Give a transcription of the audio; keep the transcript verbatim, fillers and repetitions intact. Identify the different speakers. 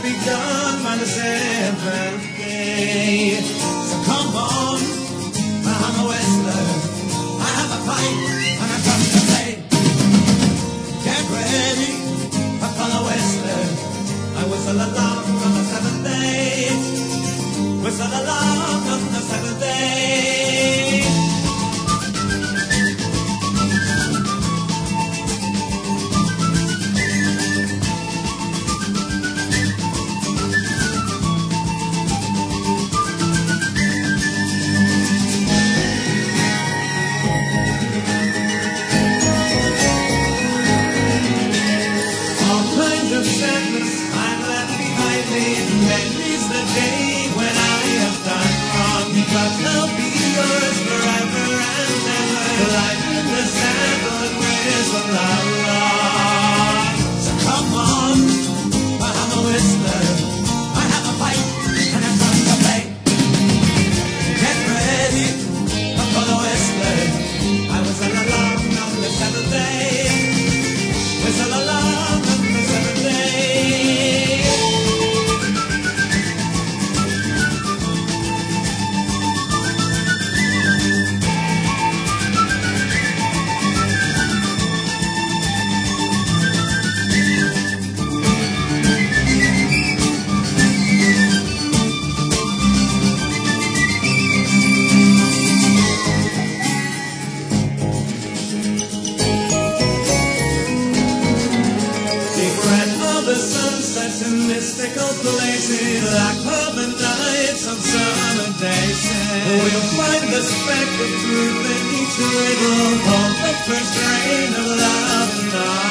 Speaker 1: begun by the seventh day. So come on, I'm a whistler. I have a pipe and a drum to play. Get ready for the whistler. I whistle along on the seventh day. Whistle along on the seventh day. Mystical places like urban nights on summer days. We'll find the speck of truth in each riddle of the first rain of love and love.